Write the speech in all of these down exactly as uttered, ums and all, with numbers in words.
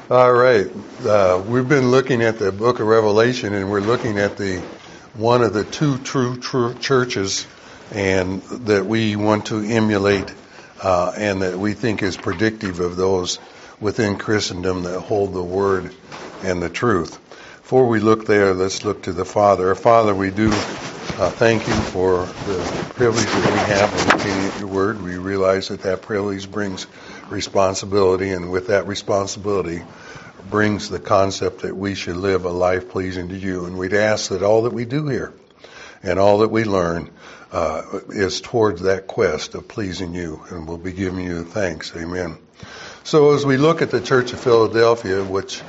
All right. Uh, we've been looking at the book of Revelation, and we're looking at the one of the two true, true churches, and that we want to emulate, uh, and that we think is predictive of those within Christendom that hold the Word and the truth. Before we look there, let's look to the Father. Father, we do uh, thank you for the privilege that we have of looking at your Word. We realize that that privilege brings responsibility, and with that responsibility brings the concept that we should live a life pleasing to you. And we'd ask that all that we do here and all that we learn uh, is towards that quest of pleasing you, and we'll be giving you thanks. Amen. So as we look at the Church of Philadelphia, which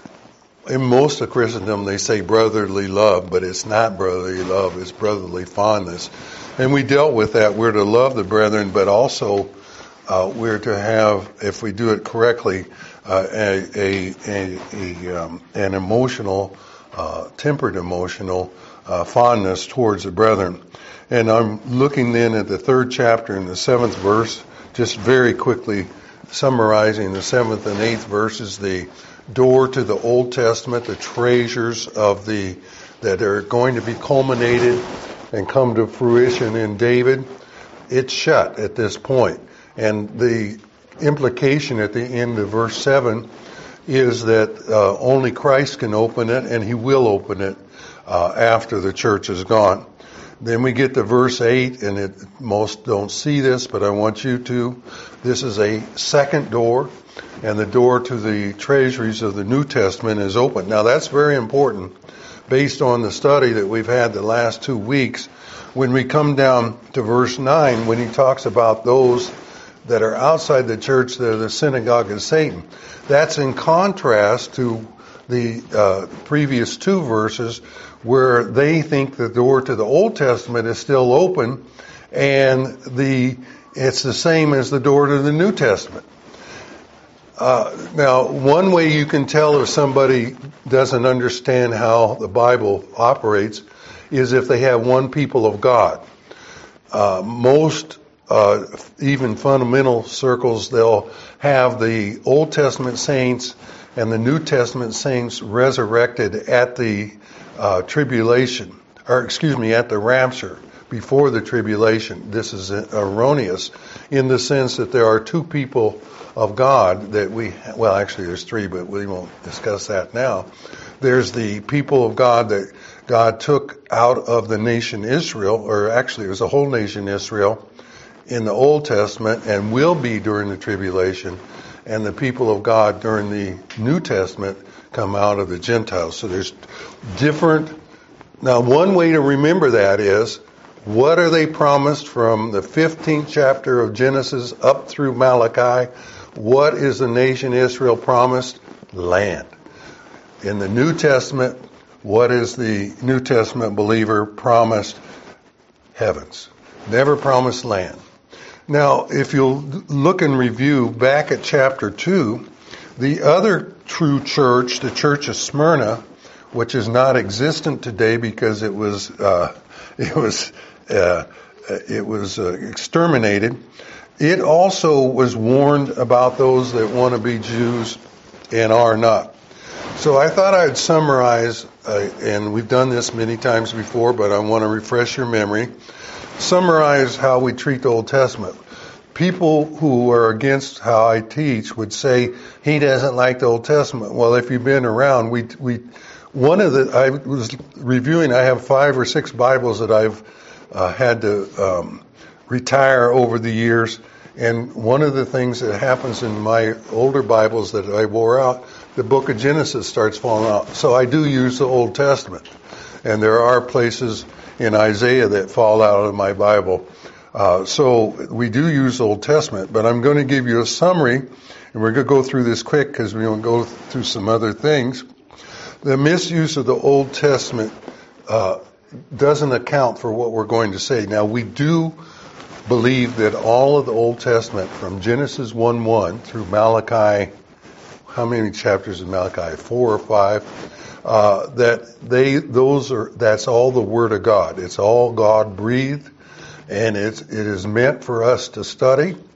in most of Christendom they say brotherly love, but it's not brotherly love, it's brotherly fondness. And we dealt with that. We're to love the brethren, but also uh, we're to have, if we do it correctly, uh, a, a, a, a um, an emotional, uh, tempered emotional uh, fondness towards the brethren. And I'm looking then at the third chapter in the seventh verse, just very quickly summarizing the seventh and eighth verses, the door to the Old Testament, the treasures of the that are going to be culminated and come to fruition in David. It's shut at this point. And the implication at the end of verse seven is that uh, only Christ can open it, and he will open it uh, after the church is gone. Then we get to verse eight, and it, most don't see this, but I want you to. This is a second door, and the door to the treasuries of the New Testament is open. Now that's very important based on the study that we've had the last two weeks. When we come down to verse nine, when he talks about those that are outside the church, that are the synagogue of Satan, that's in contrast to the uh, previous two verses where they think the door to the Old Testament is still open, and the it's the same as the door to the New Testament. Uh, now, one way you can tell if somebody doesn't understand how the Bible operates is if they have one people of God. Uh, most, uh, even fundamental circles, they'll have the Old Testament saints and the New Testament saints resurrected at the uh, tribulation, or excuse me, at the rapture, before the tribulation. This is erroneous in the sense that there are two people of God that we, well actually there's three, but we won't discuss that now. There's the people of God that God took out of the nation Israel, or actually it was the whole nation Israel in the Old Testament and will be during the tribulation, and the people of God during the New Testament come out of the Gentiles. So there's different. Now one way to remember that is, what are they promised from the fifteenth chapter of Genesis up through Malachi? What is the nation Israel promised? Land. In the New Testament, what is the New Testament believer promised? Heavens. Never promised land. Now, if you'll look and review back at chapter two, the other true church, the church of Smyrna, which is not existent today because it was uh, it was uh, it was uh, exterminated. It also was warned about those that want to be Jews and are not. So I thought I'd summarize, uh, and we've done this many times before, but I want to refresh your memory. Summarize how we treat the Old Testament. People who are against how I teach would say he doesn't like the Old Testament. Well, if you've been around, we we one of the I was reviewing. I have five or six Bibles that I've uh, had to um, retire over the years, and one of the things that happens in my older Bibles that I wore out, the book of Genesis starts falling out. So I do use the Old Testament, and there are places in Isaiah that fall out of my Bible. Uh, so we do use the Old Testament, but I'm going to give you a summary, and we're going to go through this quick because we want to go through some other things. The misuse of the Old Testament uh, doesn't account for what we're going to say. Now, we do believe that all of the Old Testament, from Genesis one one through Malachi, how many chapters in Malachi? Four or five? Uh, that they, those are, that's all the Word of God. It's all God breathed, and it's, it is meant for us to study.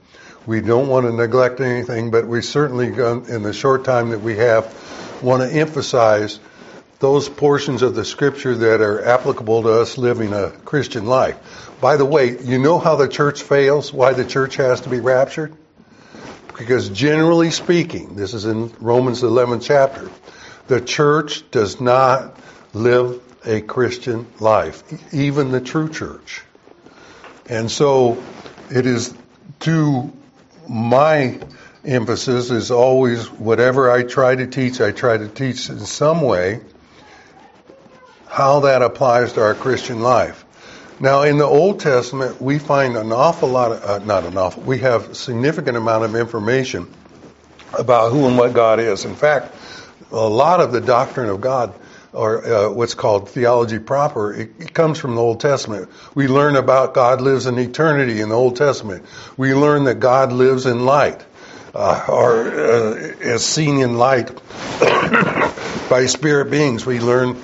We don't want to neglect anything, but we certainly, in the short time that we have, want to emphasize those portions of the Scripture that are applicable to us living a Christian life. By the way, you know how the church fails? Why the church has to be raptured? Because generally speaking, this is in Romans eleventh chapter, the church does not live a Christian life, even the true church. And so it is to my emphasis is always whatever I try to teach, I try to teach in some way how that applies to our Christian life. Now, in the Old Testament, we find an awful lot of, uh, not an awful, we have a significant amount of information about who and what God is. In fact, a lot of the doctrine of God, or uh, what's called theology proper, it, it comes from the Old Testament. We learn about God lives in eternity in the Old Testament. We learn that God lives in light, uh, or uh, is seen in light by spirit beings. We learn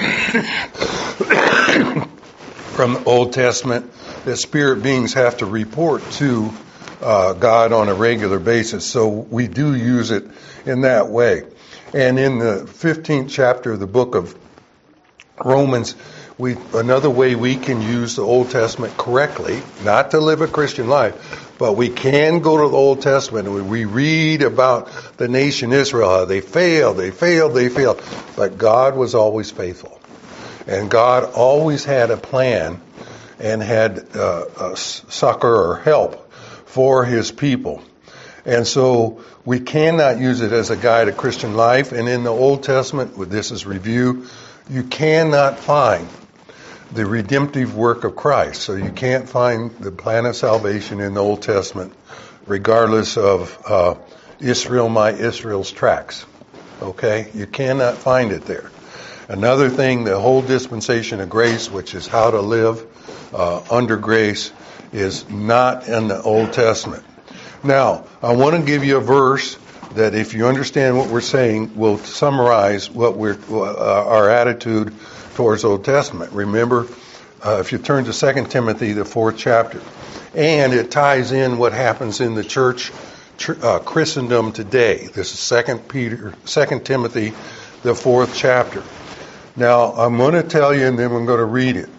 from the Old Testament that spirit beings have to report to uh, God on a regular basis. So we do use it in that way. And in the fifteenth chapter of the book of Romans, we another way we can use the Old Testament correctly, not to live a Christian life, but we can go to the Old Testament and we read about the nation Israel. They failed, they failed, they failed. But God was always faithful. And God always had a plan and had uh, a succor or help for His people. And so we cannot use it as a guide to Christian life. And in the Old Testament, with this as review, you cannot find the redemptive work of Christ. So you can't find the plan of salvation in the Old Testament, regardless of uh, Israel, my Israel's tracts. Okay? You cannot find it there. Another thing, the whole dispensation of grace, which is how to live uh, under grace, is not in the Old Testament. Now, I want to give you a verse that, if you understand what we're saying, will summarize what we're uh, our attitude towards Old Testament. Remember, uh, if you turn to Second Timothy, the fourth chapter, and it ties in what happens in the church, uh, Christendom today. This is Second Peter, Second Timothy, the fourth chapter. Now, I'm going to tell you, and then I'm going to read it.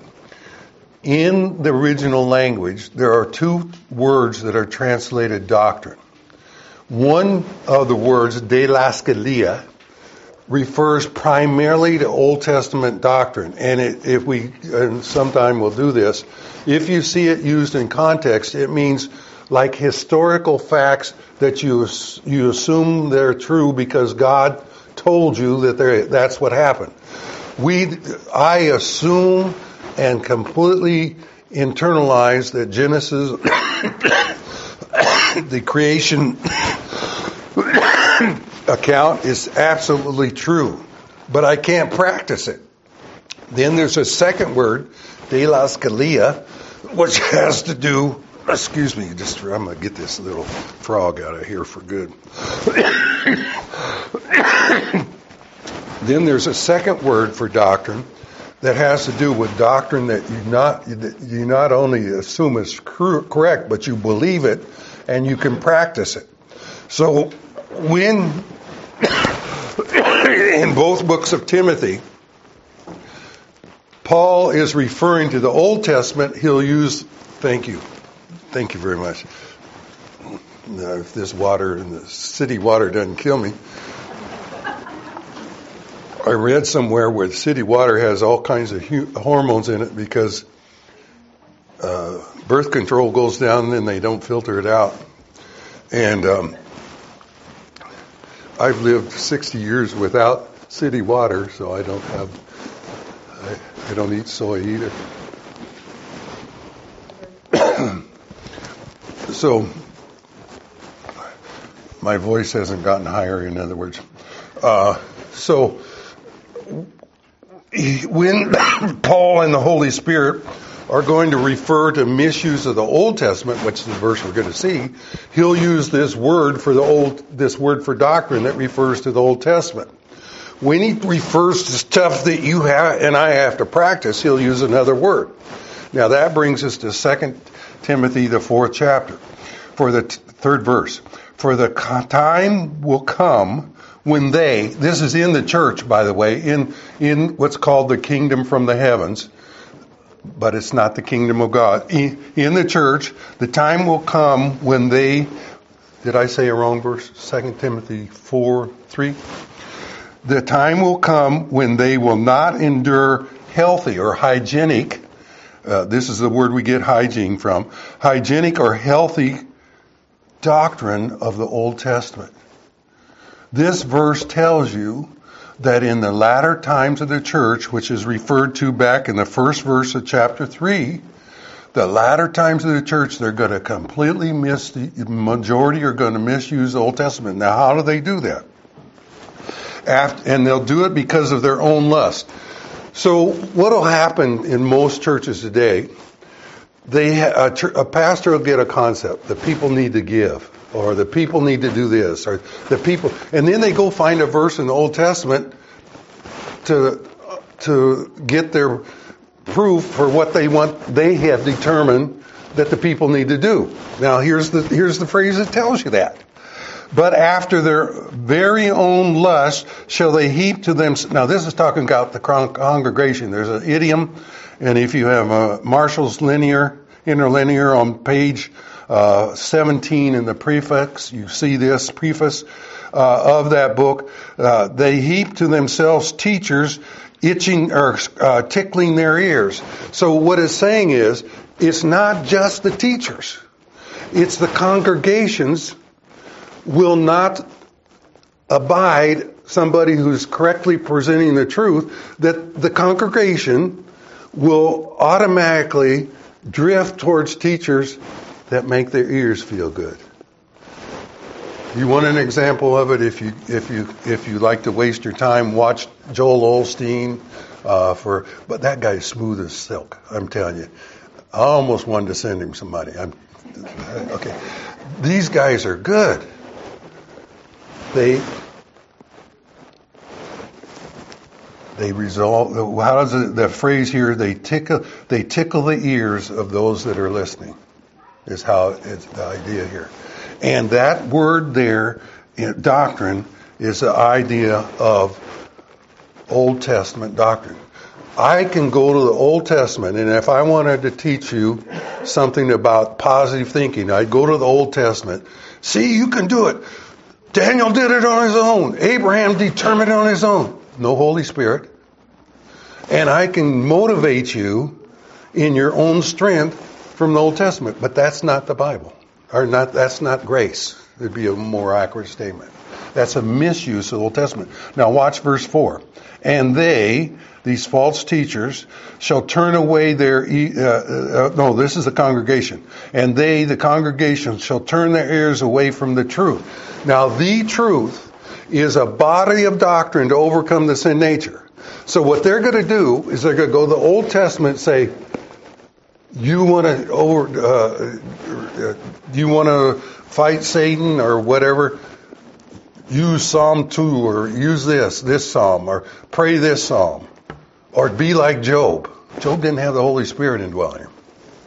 In the original language, there are two words that are translated doctrine. One of the words, deidaskalia, refers primarily to Old Testament doctrine. And it, if we, and sometime we'll do this, if you see it used in context, it means like historical facts that you you assume they're true because God told you that they're, that's what happened. We, I assume and completely internalize that Genesis, the creation account, is absolutely true, but I can't practice it. Then there's a second word, deidaskalia, which has to do, excuse me, just I'm going to get this little frog out of here for good. Then there's a second word for doctrine that has to do with doctrine that you not that you not only assume is correct, but you believe it and you can practice it. So when in both books of Timothy, Paul is referring to the Old Testament, he'll use, thank you, thank you very much. Now, if this water and the city water doesn't kill me. I read somewhere where city water has all kinds of hu- hormones in it because uh, birth control goes down and then they don't filter it out. And um, I've lived sixty years without city water, so I don't have, I, I don't eat soy either. So my voice hasn't gotten higher, in other words. Uh, so when Paul and the Holy Spirit are going to refer to misuse of the Old Testament, which is the verse we're going to see, he'll use this word for the old, this word for doctrine that refers to the Old Testament. When he refers to stuff that you have and I have to practice, he'll use another word. Now that brings us to Second Timothy, the fourth chapter. For the third verse. For the time will come when they, this is in the church, by the way, in, in what's called the kingdom from the heavens, but it's not the kingdom of God. In, in the church, the time will come when they, did I say a wrong verse? Second Timothy four, three? The time will come when they will not endure healthy or hygienic, uh, this is the word we get hygiene from, hygienic or healthy doctrine of the Old Testament. This verse tells you that in the latter times of the church, which is referred to back in the first verse of chapter three, the latter times of the church, they're going to completely miss, the majority are going to misuse the Old Testament. Now, how do they do that? After, and they'll do it because of their own lust. So what will happen in most churches today, they a, a pastor will get a concept. The people need to give, or the people need to do this, or the people, and then they go find a verse in the Old Testament to to get their proof for what they want. They have determined that the people need to do. Now here's the here's the phrase that tells you that. But after their very own lust shall they heap to them. Now this is talking about the congregation. There's an idiom, and if you have a Marshall's linear, interlinear on page uh, seventeen in the prefix, you see this preface uh, of that book. Uh, they heap to themselves teachers, itching or uh, tickling their ears. So what it's saying is, it's not just the teachers; it's the congregations will not abide somebody who's correctly presenting the truth, that the congregation will automatically drift towards teachers that make their ears feel good. You want an example of it? If you if you if you like to waste your time, watch Joel Osteen. Uh, for but that guy's smooth as silk. I'm telling you, I almost wanted to send him some money. I'm okay. These guys are good. They they resolve. How does it, the phrase here? They tickle. They tickle the ears of those that are listening. Is how it's the idea here, and that word there, in doctrine, is the idea of Old Testament doctrine. I can go to the Old Testament, and if I wanted to teach you something about positive thinking, I'd go to the Old Testament. See, you can do it. Daniel did it on his own. Abraham determined it on his own. No Holy Spirit. And I can motivate you in your own strength from the Old Testament. But that's not the Bible. Or not. That's not grace. It'd be a more accurate statement. That's a misuse of the Old Testament. Now watch verse four. And they, these false teachers, shall turn away their, uh, uh, no, this is the congregation. And they, the congregation, shall turn their ears away from the truth. Now, the truth is a body of doctrine to overcome the sin nature. So what they're going to do is they're going to go to the Old Testament and say, you want to over, uh, you want to fight Satan or whatever, use Psalm two or use this, this Psalm, or pray this Psalm, or be like Job. Job didn't have the Holy Spirit indwelling him.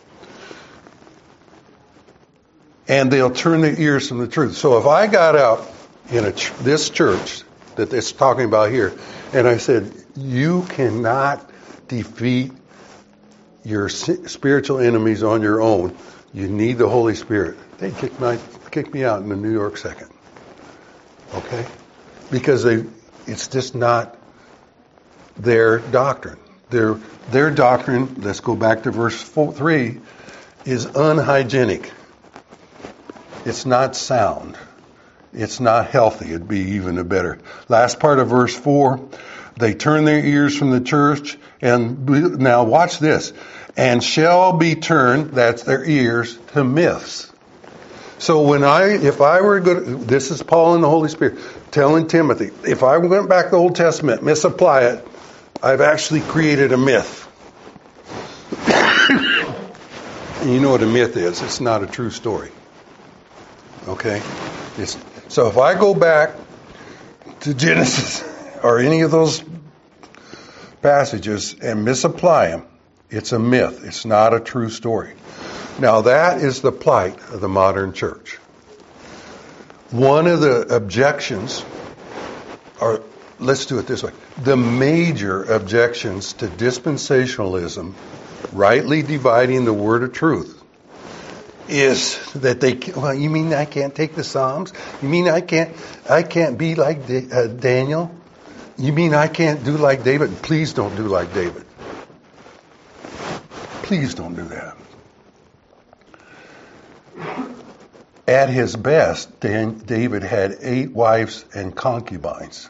And they'll turn their ears from the truth. So if I got up in a ch- this church that it's talking about here, and I said, you cannot defeat your spiritual enemies on your own. You need the Holy Spirit. They'd kick, my, kick me out in the New York second. Okay? Because they, it's just not their doctrine. Their, their doctrine, let's go back to verse four, three, is unhygienic. It's not sound. It's not healthy. It'd be even a better. Last part of verse four, they turn their ears from the church, and now watch this, and shall be turned, that's their ears, to myths. So when I, if I were good, this is Paul and the Holy Spirit telling Timothy, if I went back to the Old Testament, misapply it, I've actually created a myth. And you know what a myth is. It's not a true story. Okay? It's, so if I go back to Genesis or any of those passages and misapply them, it's a myth. It's not a true story. Now that is the plight of the modern church. One of the objections, or let's do it this way, the major objections to dispensationalism, rightly dividing the word of truth, is that they, well, you mean I can't take the Psalms? You mean I can't, I can't be like Da- uh, Daniel? You mean I can't do like David? Please don't do like David. Please don't do that. At his best, Dan, David had eight wives and concubines.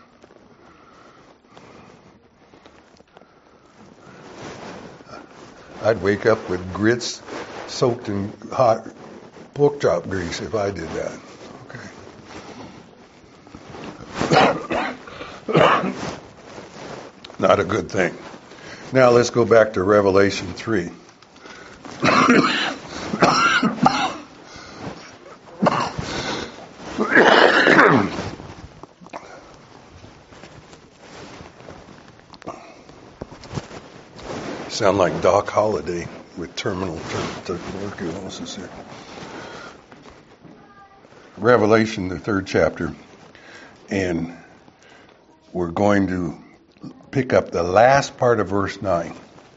I'd wake up with grits soaked in hot pork chop grease if I did that. Okay. Not a good thing. Now let's go back to Revelation three. Sound like Doc Holliday with terminal tuberculosis here. Revelation, the third chapter, and we're going to pick up the last part of verse nine.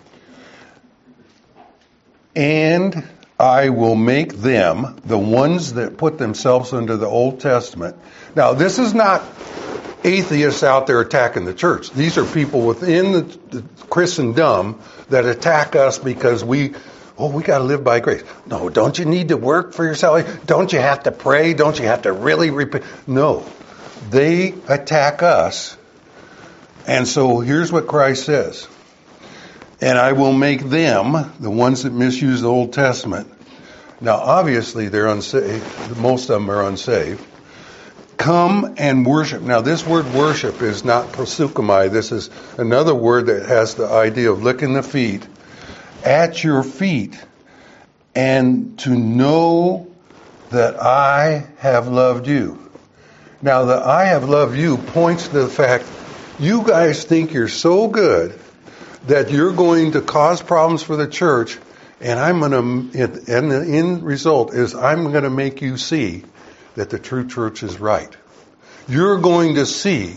And I will make them, the ones that put themselves under the Old Testament. Now, this is not atheists out there attacking the church. These are people within the, the Christendom that attack us because we, oh, we got to live by grace. No, don't you need to work for your salvation? Don't you have to pray? Don't you have to really repent? No, they attack us. And so here's what Christ says. And I will make them, the ones that misuse the Old Testament. Now, obviously, they're unsaved. Most of them are unsaved. Come and worship. Now, this word worship is not prosukomai. This is another word that has the idea of licking the feet. At your feet. And to know that I have loved you. Now, the I have loved you points to the fact you guys think you're so good that you're going to cause problems for the church, and I'm going to, and the end result is I'm going to make you see that the true church is right. You're going to see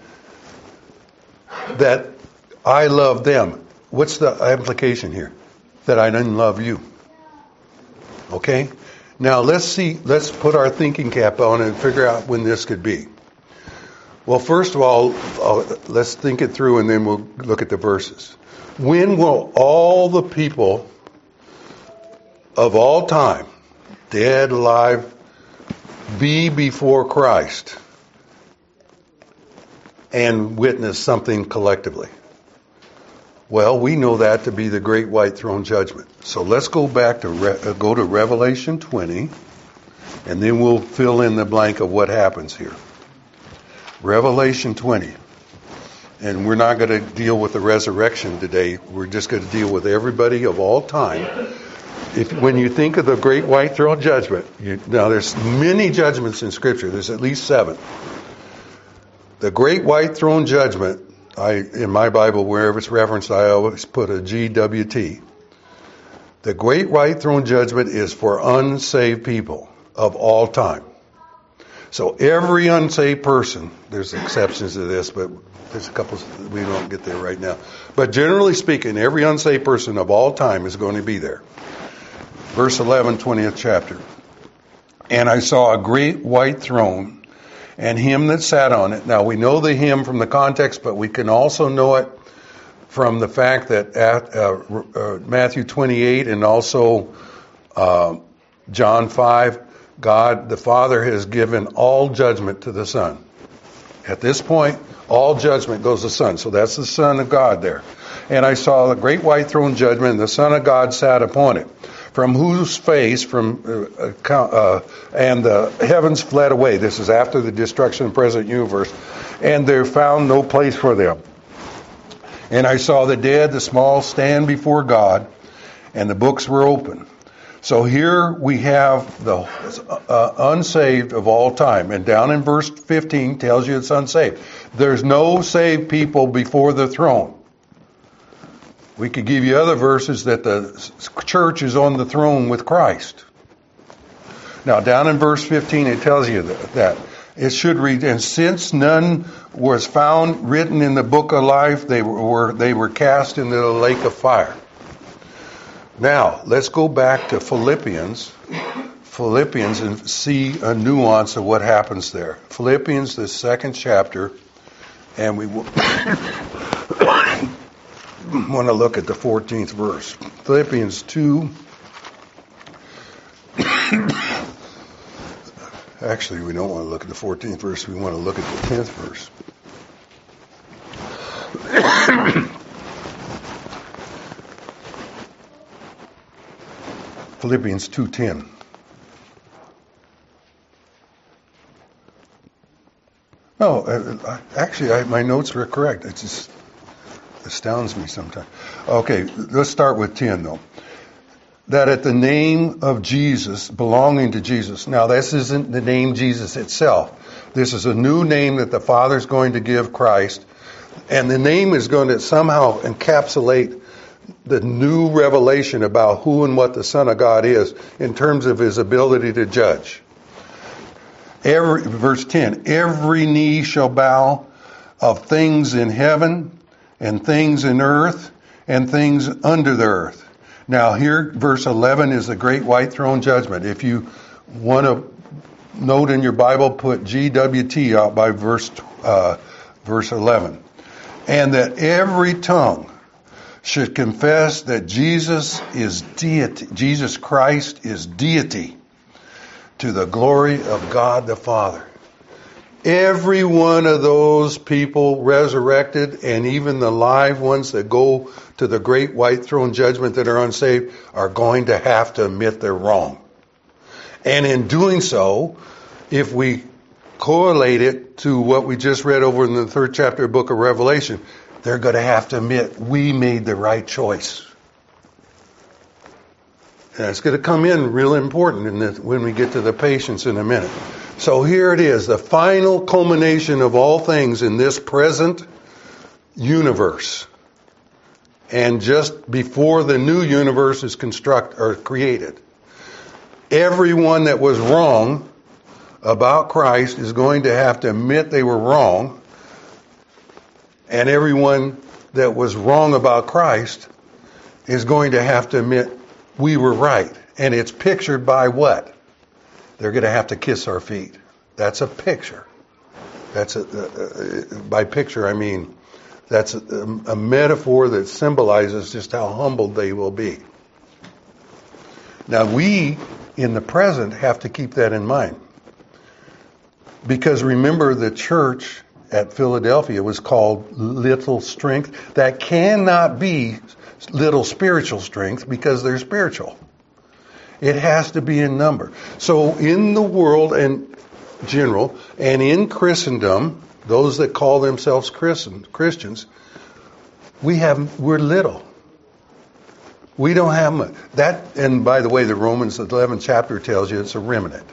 that I love them. What's the implication here? That I didn't love you. Okay? Now let's see, let's put our thinking cap on and figure out when this could be. Well, first of all, uh, let's think it through and then we'll look at the verses. When will all the people of all time, dead, alive, be before Christ and witness something collectively? Well, we know that to be the great white throne judgment. So let's go back to Re- uh, go to Revelation twenty, and then we'll fill in the blank of what happens here. Revelation twenty. And we're not going to deal with the resurrection today. We're just going to deal with everybody of all time. If when you think of the great white throne judgment, you, now there's many judgments in Scripture. There's at least seven. The great white throne judgment, I in my Bible, wherever it's referenced, I always put a G W T. The great white throne judgment is for unsaved people of all time. So every unsaved person, there's exceptions to this, but there's a couple, we don't get there right now. But generally speaking, every unsaved person of all time is going to be there. Verse eleven, twentieth chapter. And I saw a great white throne, and him that sat on it. Now we know the him from the context, but we can also know it from the fact that at uh, uh, Matthew twenty-eight and also uh, John five, God the Father has given all judgment to the Son. At this point, all judgment goes to the Son. So that's the Son of God there. And I saw the great white throne judgment, and the Son of God sat upon it, from whose face, from uh, uh, and the heavens fled away. This is after the destruction of the present universe. And there found no place for them. And I saw the dead, the small, stand before God, and the books were open. So here we have the uh, unsaved of all time. And down in verse fifteen tells you it's unsaved. There's no saved people before the throne. We could give you other verses that the church is on the throne with Christ. Now, down in verse fifteen, it tells you that. that. It should read, and since none was found written in the book of life, they were they were cast into the lake of fire. Now, let's go back to Philippians. Philippians and see a nuance of what happens there. Philippians, the second chapter, and we want to look at the fourteenth verse. Philippians two. Actually, we don't want to look at the fourteenth verse. We want to look at the tenth verse. Philippians two ten. No, uh, actually, I, my notes were correct. It just astounds me sometimes. Okay, let's start with ten, though. That at the name of Jesus, belonging to Jesus. Now, this isn't the name Jesus itself. This is a new name that the Father's going to give Christ. And the name is going to somehow encapsulate the new revelation about who and what the Son of God is in terms of his ability to judge. Every, verse ten, every knee shall bow of things in heaven and things in earth and things under the earth. Now here, verse eleven is the great white throne judgment. If you want to note in your Bible, put G W T out by verse uh, verse eleven. And that every tongue should confess that Jesus is deity, Jesus Christ is deity, to the glory of God the Father. Every one of those people resurrected, and even the live ones that go to the great white throne judgment that are unsaved, are going to have to admit they're wrong. And in doing so, if we correlate it to what we just read over in the third chapter of the book of Revelation, they're going to have to admit we made the right choice. And it's going to come in real important in this, when we get to the patience in a minute. So here it is, the final culmination of all things in this present universe. And just before the new universe is construct or created. Everyone that was wrong about Christ is going to have to admit they were wrong. And everyone that was wrong about Christ is going to have to admit we were right. And it's pictured by what? They're going to have to kiss our feet. That's a picture. That's a, uh, by picture I mean that's a, a metaphor that symbolizes just how humbled they will be. Now we, in the present, have to keep that in mind. Because remember, the church at Philadelphia was called little strength. That cannot be little spiritual strength because they're spiritual. It has to be in number. So in the world in general, and in Christendom, those that call themselves Christian, Christians, we have, we're little. We don't have much. That, and by the way, the Romans eleventh chapter tells you it's a remnant.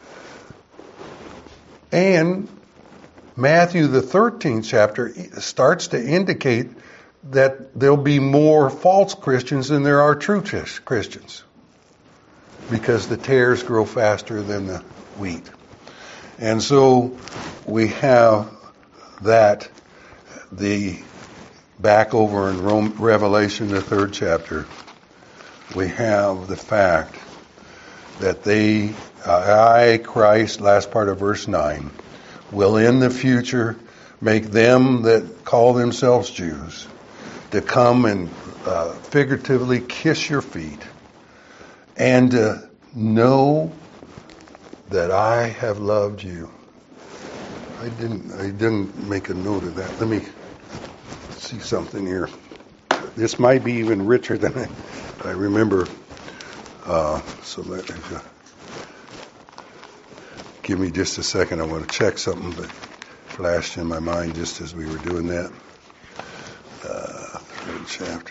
And Matthew the thirteenth chapter starts to indicate that there'll be more false Christians than there are true Christians. Because the tares grow faster than the wheat. And so we have that, the back over in Rome, Revelation, the third chapter, we have the fact that they, uh, I, Christ, last part of verse nine, will in the future make them that call themselves Jews to come and uh, figuratively kiss your feet and uh, know that I have loved you. I didn't I didn't make a note of that. Let me see something here. This might be even richer than I, I remember. Uh, so let uh, give me just a second. I want to check something that flashed in my mind just as we were doing that. Uh, third chapter.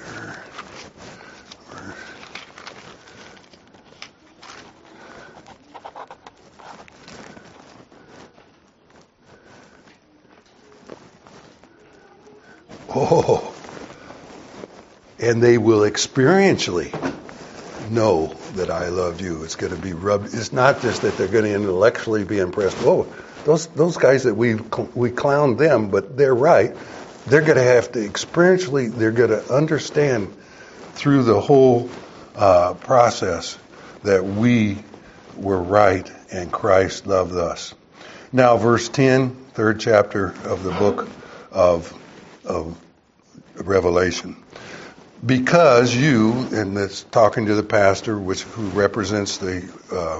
Oh, and they will experientially know that I love you. It's going to be rubbed. It's not just that they're going to intellectually be impressed. Whoa, those those guys that we we clown them, but they're right. They're going to have to experientially. They're going to understand through the whole uh, process that we were right and Christ loved us. Now, verse ten, third chapter of the book of of Revelation. Because you, and that's talking to the pastor, which who represents the uh,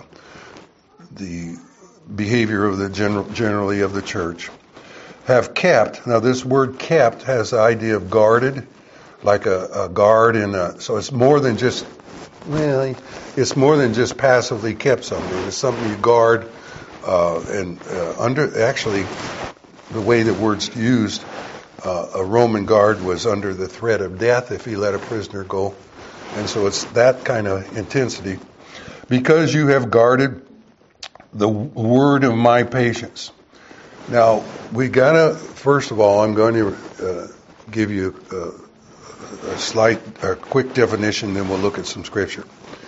the behavior of the general, generally of the church, have kept. Now, this word "kept" has the idea of guarded, like a, a guard in a. So it's more than just. Well, it's more than just passively kept something. It's something you guard, uh, and uh, under. Actually, the way the word's used. Uh, a Roman guard was under the threat of death if he let a prisoner go. And so it's that kind of intensity. Because you have guarded the word of my patience. Now, we got to, first of all, I'm going to uh, give you a, a slight, a quick definition, then we'll look at some scripture.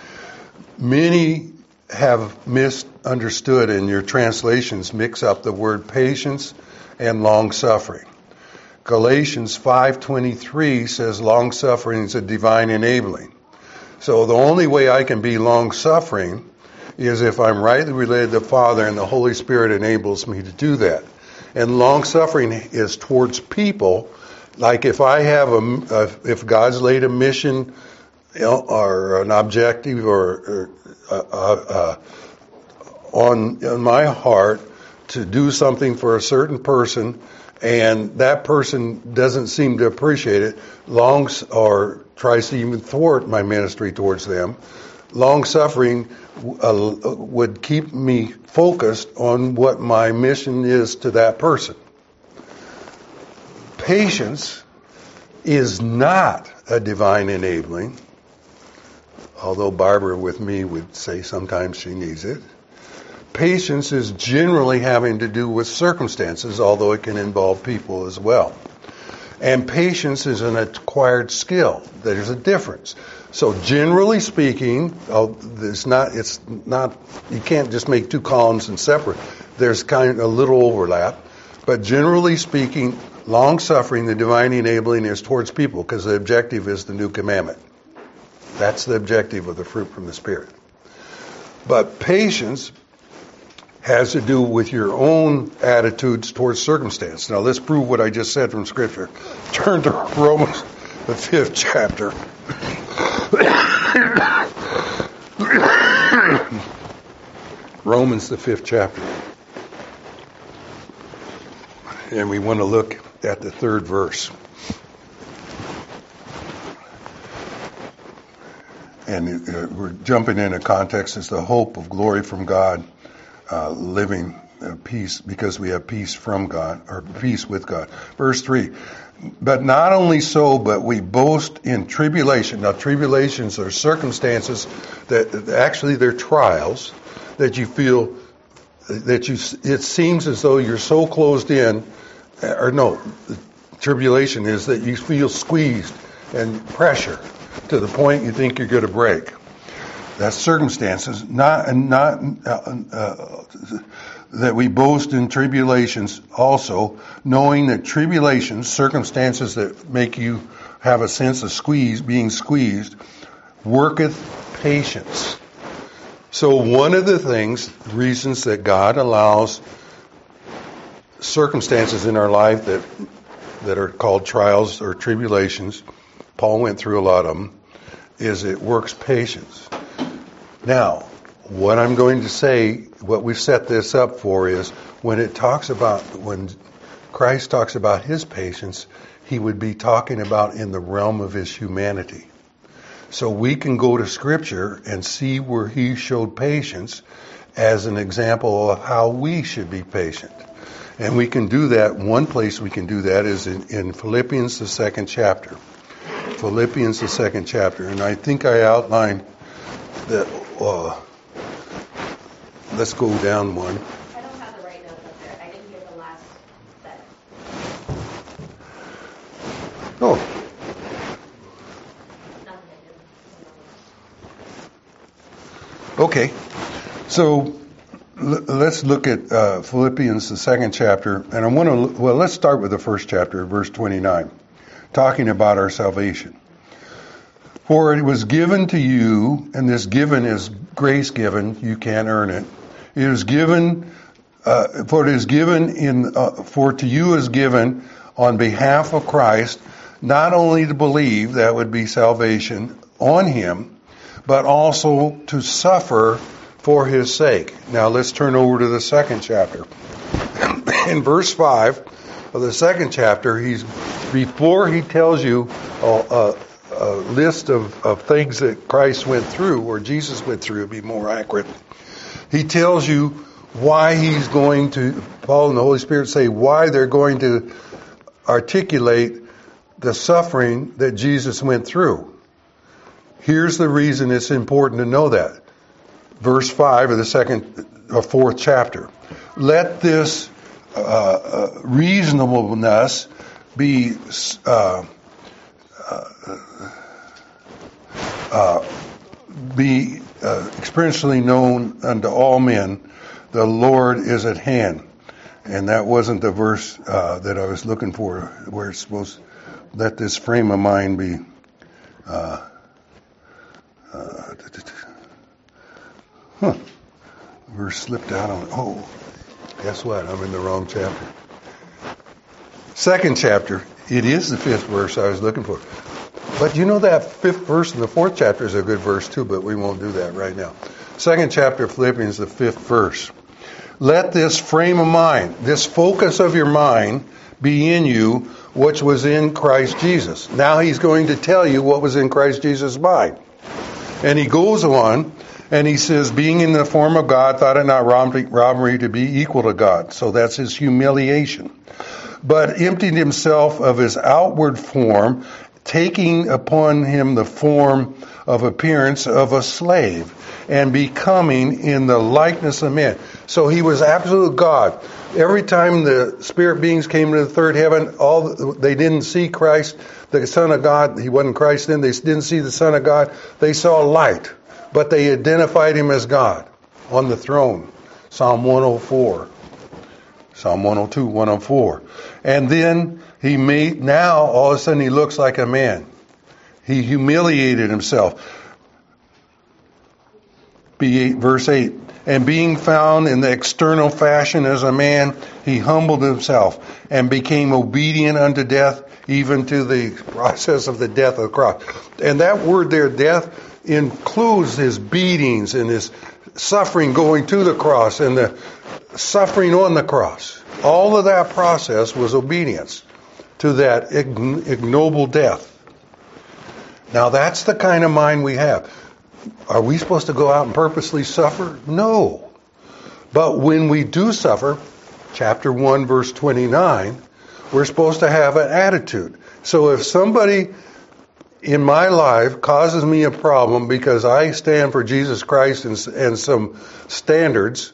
Many have misunderstood, and your translations mix up the word patience and long-suffering. Galatians five twenty-three says long-suffering is a divine enabling. So the only way I can be long-suffering is if I'm rightly related to the Father and the Holy Spirit enables me to do that. And long-suffering is towards people. Like if I have a, a if God's laid a mission or an objective or, or uh, uh, on in my heart to do something for a certain person, and that person doesn't seem to appreciate it, longs or tries to even thwart my ministry towards them, long-suffering uh, would keep me focused on what my mission is to that person. Patience is not a divine enabling, although Barbara with me would say sometimes she needs it. Patience is generally having to do with circumstances, although it can involve people as well. And patience is an acquired skill. There's a difference. So generally speaking, it's not, it's not, you can't just make two columns and separate. There's kind of a little overlap. But generally speaking, long-suffering, the divine enabling, is towards people because the objective is the new commandment. That's the objective of the fruit from the Spirit. But patience has to do with your own attitudes towards circumstance. Now, let's prove what I just said from Scripture. Turn to Romans, the fifth chapter. Romans, the fifth chapter. And we want to look at the third verse. And uh, we're jumping in a context. It's the hope of glory from God. Uh, living uh, peace because we have peace from God, or peace with God. Verse three, but not only so, but we boast in tribulation. Now, tribulations are circumstances that actually they're trials that you feel, that you, it seems as though you're so closed in, or no, tribulation is that you feel squeezed and pressure to the point you think you're going to break. That's circumstances, not not uh, uh, that we boast in tribulations also, knowing that tribulations, circumstances that make you have a sense of squeeze, being squeezed, worketh patience. So one of the things, reasons that God allows circumstances in our life that that are called trials or tribulations, Paul went through a lot of them, is it works patience. Now, what I'm going to say, what we've set this up for is when it talks about, when Christ talks about his patience, he would be talking about in the realm of his humanity. So we can go to Scripture and see where he showed patience as an example of how we should be patient. And we can do that, one place we can do that is in, in Philippians, the second chapter. Philippians, the second chapter. And I think I outlined that. Uh, let's go down one. I don't have the right notes up there. I didn't get the last set. Oh. Nothing I Okay, so l- let's look at uh, Philippians, the second chapter, and I want to, well, let's start with the first chapter, verse twenty-nine, talking about our salvation. For it was given to you, and this given is grace given, you can't earn it. It is given, uh, for it is given in, uh, for to you is given on behalf of Christ, not only to believe, that would be salvation, on Him, but also to suffer for His sake. Now let's turn over to the second chapter. In verse five of the second chapter, he's before he tells you a, a, a list of, of things that Christ went through, or Jesus went through, to be more accurate. He tells you why he's going to, Paul and the Holy Spirit say why they're going to articulate the suffering that Jesus went through. Here's the reason it's important to know that. Verse five of the second or fourth chapter. Let this uh, uh, reasonableness be uh, uh, uh, be uh, experientially known unto all men. The Lord is at hand. And that wasn't the verse uh, that I was looking for, where it's supposed to let this frame of mind be uh, uh, huh. Verse slipped out on, oh, guess what? I'm in the wrong chapter. Second chapter, it is the fifth verse I was looking for. But you know that fifth verse in the fourth chapter is a good verse too, but we won't do that right now. Second chapter of Philippians, the fifth verse. Let this frame of mind, this focus of your mind, be in you, which was in Christ Jesus. Now he's going to tell you what was in Christ Jesus' mind. And he goes on, and he says, being in the form of God, thought it not robbery to be equal to God. So that's his humiliation. But emptied himself of his outward form, taking upon him the form of appearance of a slave, and becoming in the likeness of men. So he was absolute God. Every time the spirit beings came to the third heaven, all they didn't see Christ, the Son of God. He wasn't Christ then. They didn't see the Son of God. They saw light, but they identified him as God on the throne. Psalm one oh four, Psalm one oh two, one oh four, and then he made. Now all of a sudden he looks like a man. He humiliated himself. Be verse eight. And being found in the external fashion as a man, he humbled himself and became obedient unto death, even to the process of the death of the cross. And that word there, death, includes his beatings and his suffering going to the cross and the suffering on the cross. All of that process was obedience to that ignoble death. Now that's the kind of mind we have. Are we supposed to go out and purposely suffer? No. But when we do suffer, chapter one, verse twenty-nine, we're supposed to have an attitude. So if somebody in my life causes me a problem because I stand for Jesus Christ and, and some standards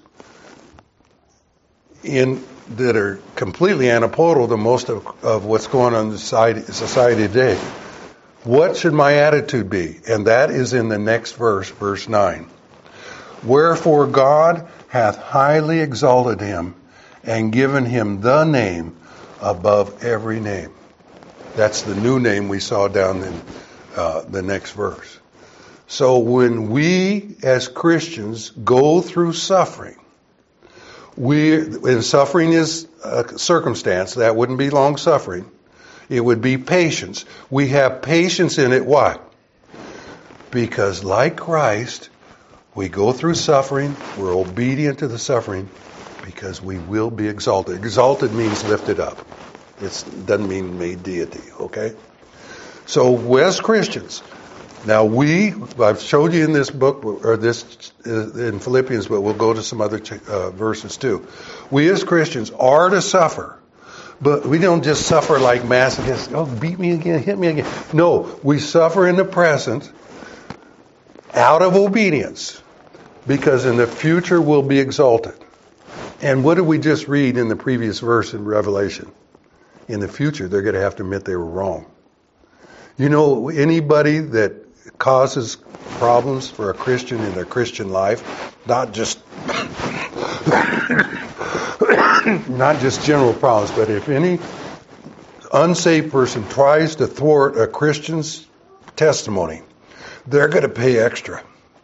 in that are completely antipodal to most of, of what's going on in society, society today, what should my attitude be? And that is in the next verse, verse nine. Wherefore God hath highly exalted him and given him the name above every name. That's the new name we saw down in uh, the next verse. So when we as Christians go through suffering, we, and suffering is a circumstance, that wouldn't be long suffering. It would be patience. We have patience in it. Why? Because like Christ, we go through suffering. We're obedient to the suffering because we will be exalted. Exalted means lifted up. It doesn't mean made deity, okay? So as Christians, now we, I've showed you in this book, or this in Philippians, but we'll go to some other uh, verses too. We as Christians are to suffer. But we don't just suffer like masochists. Oh, beat me again, hit me again. No, we suffer in the present out of obedience because in the future we'll be exalted. And what did we just read in the previous verse in Revelation? In the future, they're going to have to admit they were wrong. You know, anybody that causes problems for a Christian in their Christian life, not just not just general problems, but if any unsaved person tries to thwart a Christian's testimony, they're going to pay extra.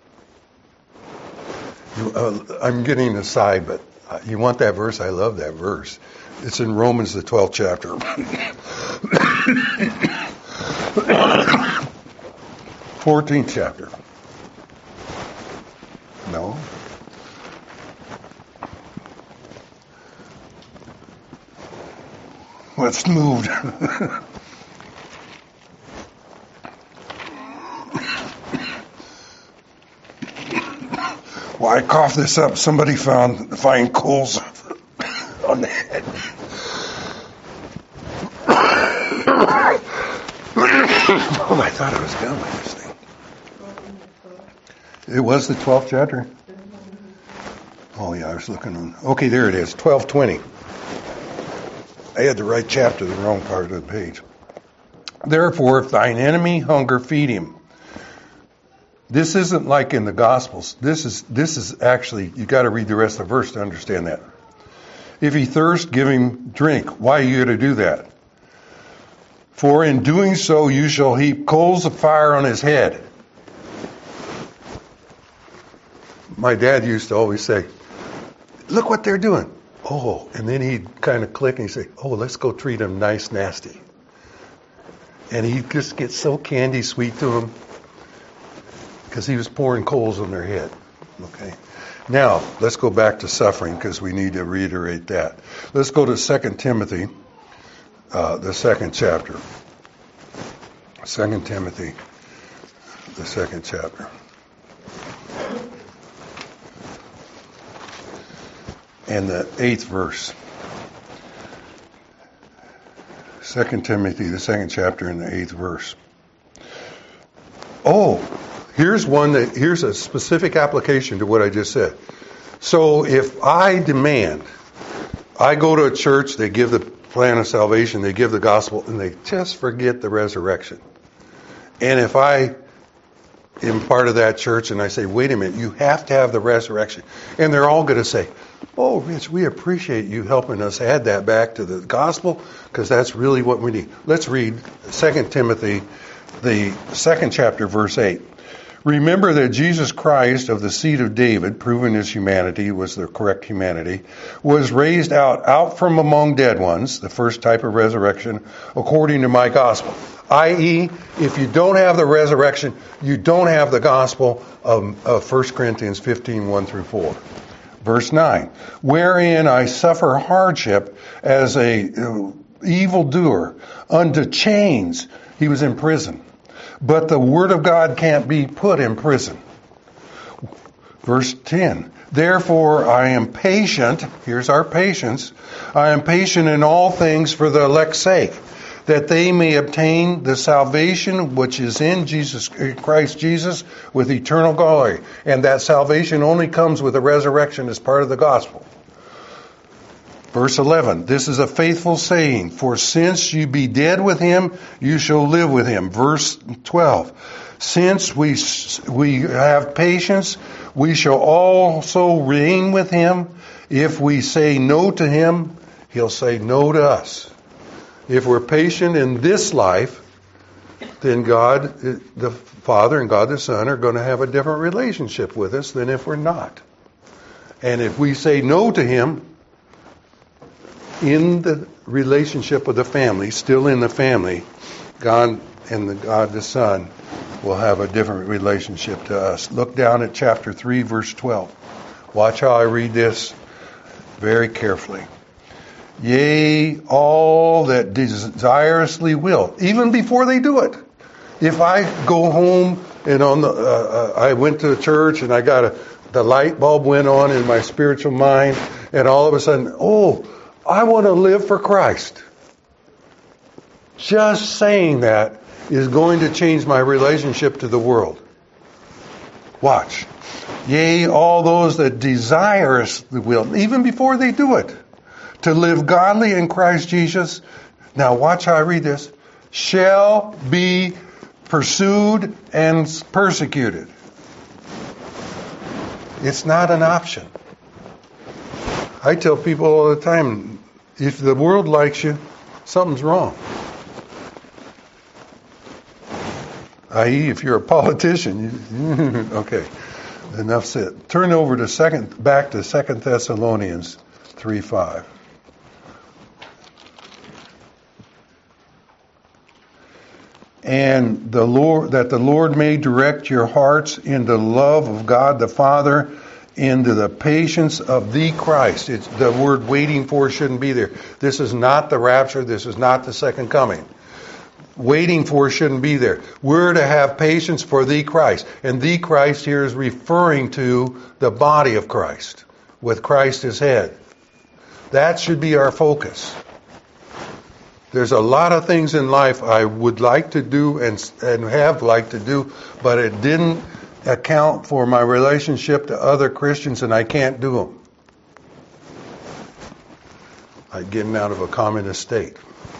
You, uh, I'm getting aside, but uh, you want that verse? I love that verse. It's in Romans, the twelfth chapter. fourteenth chapter. No. Let's move. Well, I coughed this up. Somebody found find coals on the head. Oh, I thought I was done with this thing. It was the twelfth chapter? Oh, yeah, I was looking on. Okay, there it is, twelve twenty. I had the right chapter, the wrong part of the page. Therefore, if thine enemy hunger, feed him. This isn't like in the Gospels. This is this is actually, you got to read the rest of the verse to understand that. If he thirst, give him drink. Why are you going to do that? For in doing so, you shall heap coals of fire on his head. My dad used to always say, look what they're doing. Oh, and then he'd kind of click and he'd say, oh, let's go treat him nice, nasty. And he'd just get so candy sweet to him because he was pouring coals on their head. Okay. Now, let's go back to suffering because we need to reiterate that. Let's go to Second Timothy, uh, the second chapter. Second Timothy, the second chapter. And the eighth verse. Second Timothy, the second chapter, and the eighth verse. Oh, here's one that here's a specific application to what I just said. So if I demand, I go to a church, they give the plan of salvation, they give the gospel, and they just forget the resurrection. And if I am part of that church and I say, wait a minute, you have to have the resurrection. And they're all going to say, oh, Rich, we appreciate you helping us add that back to the gospel because that's really what we need. Let's read Second Timothy, the second chapter, verse eight. Remember that Jesus Christ of the seed of David, proven his humanity, was the correct humanity, was raised out, out from among dead ones, the first type of resurrection, according to my gospel. that is, if you don't have the resurrection, you don't have the gospel of, of First Corinthians fifteen, one through four. Verse nine, wherein I suffer hardship as a uh, evildoer unto chains. He was in prison. But the word of God can't be put in prison. Verse ten, therefore I am patient. Here's our patience. I am patient in all things for the elect's sake, that they may obtain the salvation which is in Jesus Christ Jesus with eternal glory. And that salvation only comes with the resurrection as part of the gospel. Verse eleven, this is a faithful saying, for since you be dead with him, you shall live with him. Verse twelve, since we we have patience, we shall also reign with him. If we say no to him, he'll say no to us. If we're patient in this life, then God, the Father and God the Son are going to have a different relationship with us than if we're not. And if we say no to him, in the relationship with the family, still in the family, God and the God the Son will have a different relationship to us. Look down at chapter three, verse twelve. Watch how I read this very carefully. Yea, all that desirously will, even before they do it. If I go home and on the, uh, I went to church and I got a, the light bulb went on in my spiritual mind, and all of a sudden, oh, I want to live for Christ. Just saying that is going to change my relationship to the world. Watch. Yea, all those that desirous will, even before they do it, to live godly in Christ Jesus. Now watch how I read this. Shall be pursued and persecuted. It's not an option. I tell people all the time, if the world likes you, something's wrong. that is, if you're a politician, you, okay, enough said. Turn over to second, back to Second Thessalonians three five. And the Lord, that the Lord may direct your hearts into love of God the Father, into the patience of the Christ. It's the word waiting for shouldn't be there. This is not the rapture. This is not the second coming. Waiting for shouldn't be there. We're to have patience for the Christ. And the Christ here is referring to the body of Christ, with Christ as head. That should be our focus. There's a lot of things in life I would like to do and, and have liked to do, but it didn't account for my relationship to other Christians, and I can't do them. Like getting out of a communist state.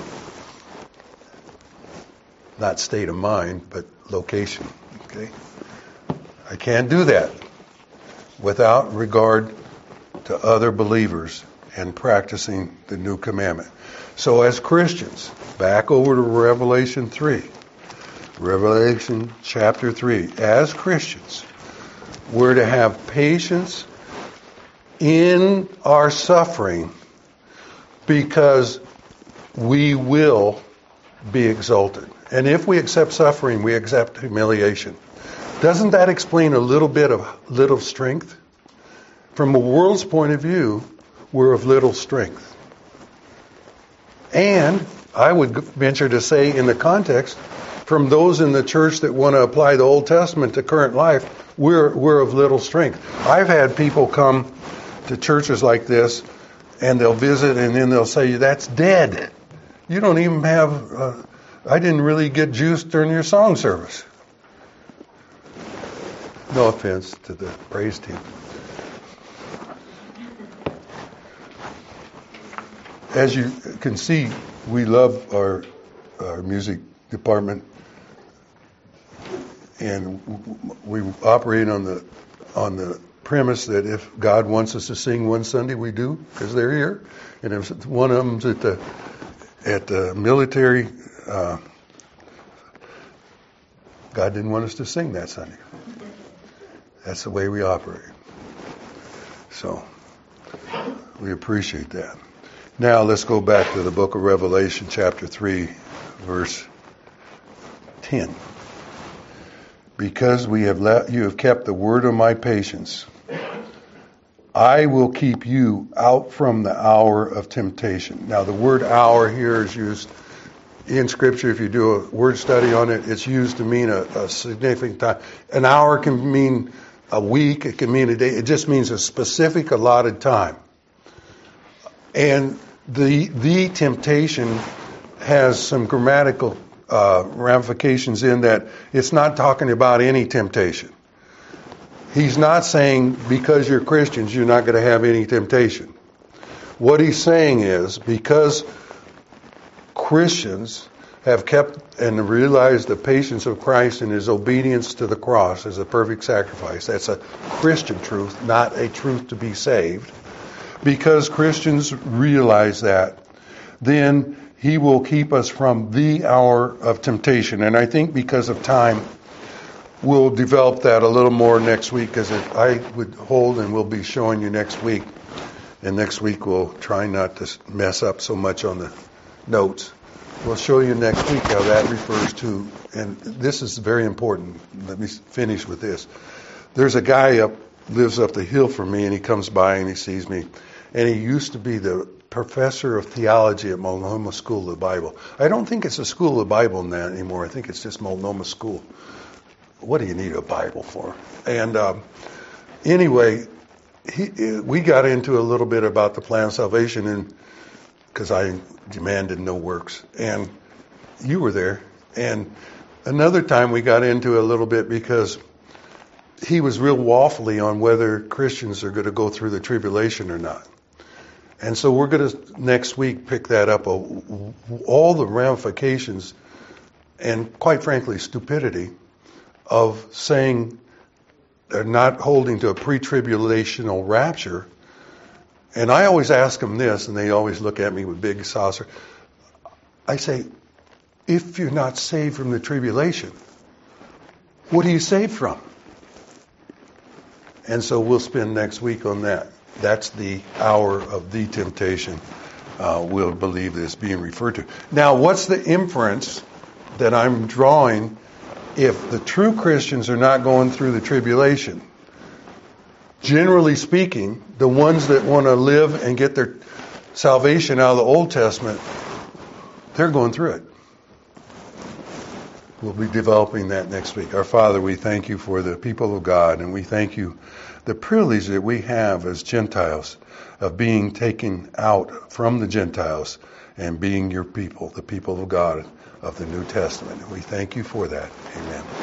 Not state of mind, but location. Okay? I can't do that without regard to other believers and practicing the new commandment. So as Christians, back over to Revelation three. Revelation chapter three. As Christians, we're to have patience in our suffering because we will be exalted. And if we accept suffering, we accept humiliation. Doesn't that explain a little bit of little strength? From a world's point of view, we're of little strength. And I would venture to say in the context, from those in the church that want to apply the Old Testament to current life, we're we're of little strength. I've had people come to churches like this, and they'll visit, and then they'll say, that's dead. You don't even have, uh, I didn't really get juiced during your song service. No offense to the praise team. As you can see, we love our our music department, and we operate on the on the premise that if God wants us to sing one Sunday, we do, because they're here. And if one of them's at the at the military, uh, God didn't want us to sing that Sunday. That's the way we operate. So we appreciate that. Now let's go back to the book of Revelation, chapter three, verse ten. Because we have let, you have kept the word of my patience, I will keep you out from the hour of temptation. Now the word hour here is used in Scripture. If you do a word study on it, it's used to mean a, a significant time. An hour can mean a week, it can mean a day. It just means a specific allotted time. And the the temptation has some grammatical uh, ramifications in that it's not talking about any temptation. He's not saying because you're Christians you're not going to have any temptation. What he's saying is because Christians have kept and realized the patience of Christ and his obedience to the cross as a perfect sacrifice. That's a Christian truth, not a truth to be saved. Because Christians realize that, then he will keep us from the hour of temptation. And I think because of time, we'll develop that a little more next week, because I would hold and we'll be showing you next week. And next week we'll try not to mess up so much on the notes. We'll show you next week how that refers to, and this is very important. Let me finish with this. There's a guy up, lives up the hill from me, and he comes by and he sees me. And he used to be the professor of theology at Multnomah School of the Bible. I don't think it's a school of the Bible now anymore. I think it's just Multnomah School. What do you need a Bible for? And um, anyway, he, we got into a little bit about the plan of salvation, and because I demanded no works. And you were there. And another time we got into a little bit because he was real waffly on whether Christians are going to go through the tribulation or not. And so we're going to next week pick that up, all the ramifications and quite frankly, stupidity of saying they're not holding to a pre-tribulational rapture. And I always ask them this, and they always look at me with big saucer. I say, if you're not saved from the tribulation, what are you saved from? And so we'll spend next week on that. That's the hour of the temptation, uh, we'll believe this being referred to. Now, what's the inference that I'm drawing if the true Christians are not going through the tribulation? Generally speaking, the ones that want to live and get their salvation out of the Old Testament, they're going through it. We'll be developing that next week. Our Father, we thank you for the people of God, and we thank you the privilege that we have as Gentiles of being taken out from the Gentiles and being your people, the people of God of the New Testament. We thank you for that. Amen.